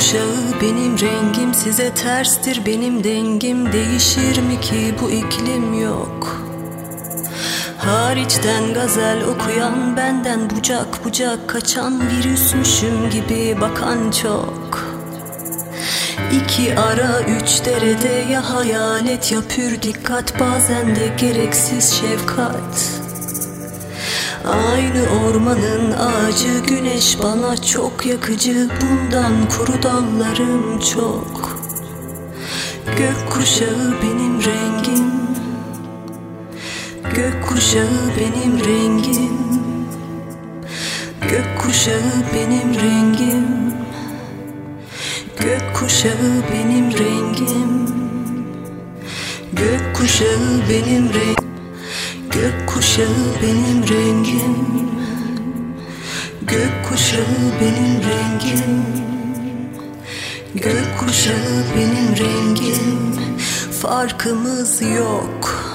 kuşağı benim rengim, size terstir benim dengim. Değişir mi ki bu iklim? Yok. Hariçten gazel okuyan, benden bucak bucak kaçan, virüsmüşüm gibi bakan çok. İki ara üç derede, ya hayalet ya pür dikkat, bazen de gereksiz şefkat. Aynı ormanın ağacı, güneş bana çok yakıcı, bundan kuru dallarım çok. Gökkuşağı benim rengim, gökkuşağı benim rengim, gökkuşağı benim rengim, gökkuşağı benim rengim, gökkuşağı benim rengim, gökkuşağı benim rengim, gökkuşağı benim rengim, gökkuşağı benim rengim. Farkımız yok.